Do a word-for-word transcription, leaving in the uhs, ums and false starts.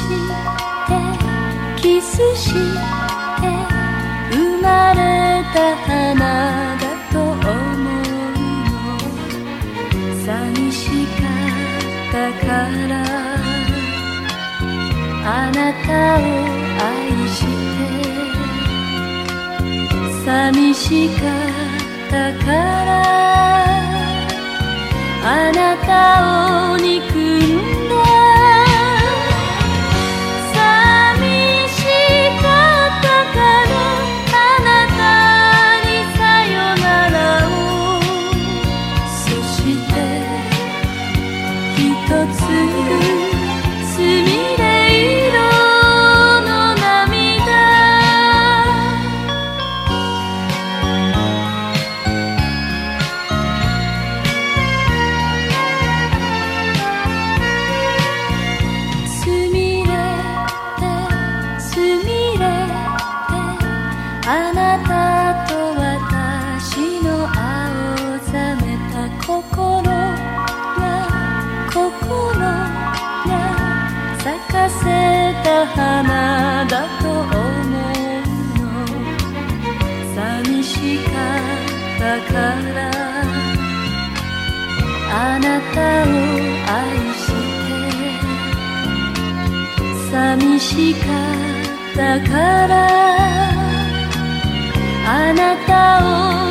してキスして生まれた花だと思うの。寂しかったからあなたを愛して寂しかったからあなたを憎んだ。寂しかったからあなたにさよならを。そしてひとつすみれ色の涙。すみれてすみれてあなたと私の青ざめた心が心が咲かせた花だと思うの。寂しかったからあなたを愛して寂しかったからあなたを